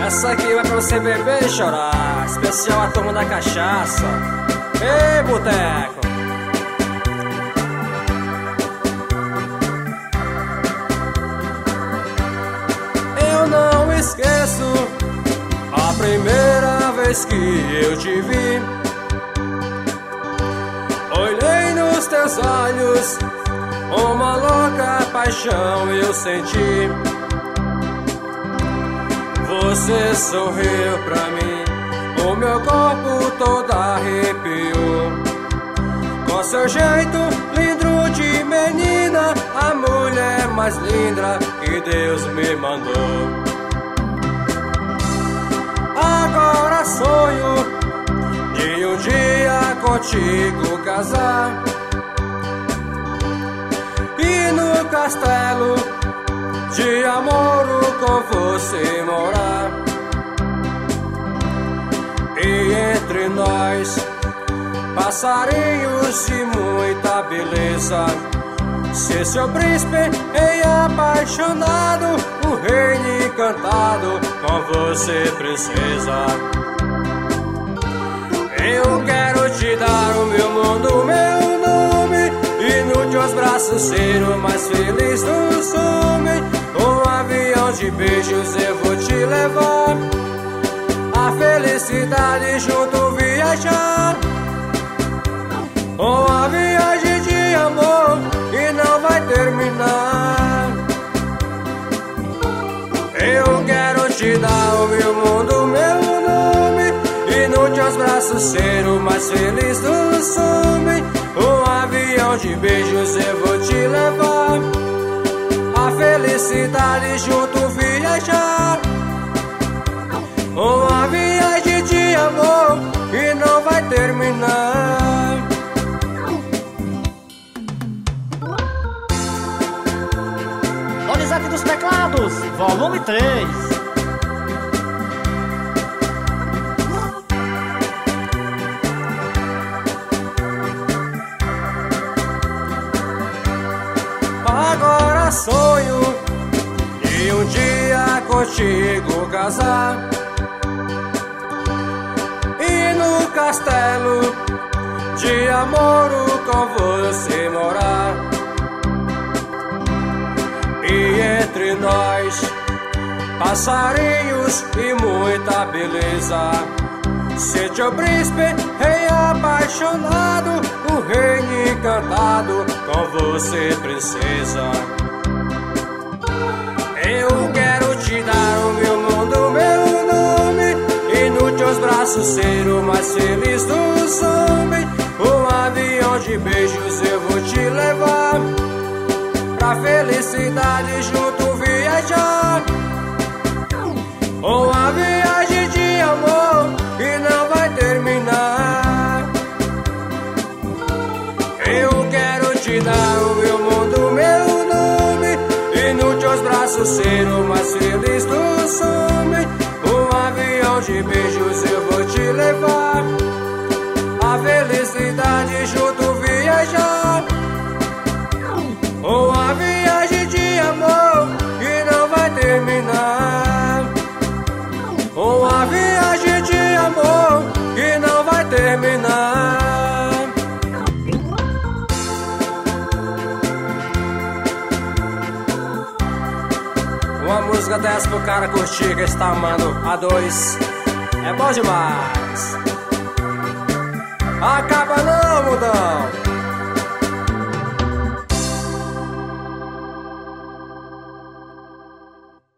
Essa aqui vai pra você beber e chorar, especial a turma da cachaça. Ei, boteco! Eu não esqueço a primeira vez que eu te vi. Olhei nos teus olhos, uma louca paixão eu senti. Você sorriu pra mim, o meu corpo todo arrepiou. Com seu jeito lindo de menina, a mulher mais linda que Deus me mandou. Agora sonho de um dia contigo casar e no castelo de amor com você morar. E entre nós passarinhos de muita beleza, ser seu príncipe e apaixonado, o reino encantado com você, princesa. Eu quero te dar o meu mundo, meu nome, e nos teus braços ser o mais feliz dos homens. Um avião de beijos eu vou te levar, a felicidade junto viajar. Uma viagem de amor que não vai terminar. Eu quero te dar o meu mundo, meu nome, e nos teus braços ser o mais feliz dos homens. Um avião de beijos eu vou te levar, a felicidade junto viajar. Uma viagem de amor que não vai terminar. Donizete dos Teclados, volume 3. Agora sonho de um dia contigo casar e no castelo de amor com você morar. E entre nós passarinhos e muita beleza, ser teu príncipe rei apaixonado, o reino encantado com você, princesa. Eu quero te dar o meu mundo, meu nome, e nos teus braços ser o mais feliz dos homens. Um avião de beijos eu vou te levar, pra felicidade junto viajar. Uma viagem de amor que não vai terminar. Eu quero te dar o meu mundo, meu nome, e nos teus braços ser o mais feliz dos homens. Um avião de beijos eu vou te levar, a felicidade junto viajar. Uma viagem de amor que não vai terminar. Uma viagem de amor que não vai terminar. Uma música dessa pro cara curtir que está amando a dois é bom demais. Acabou.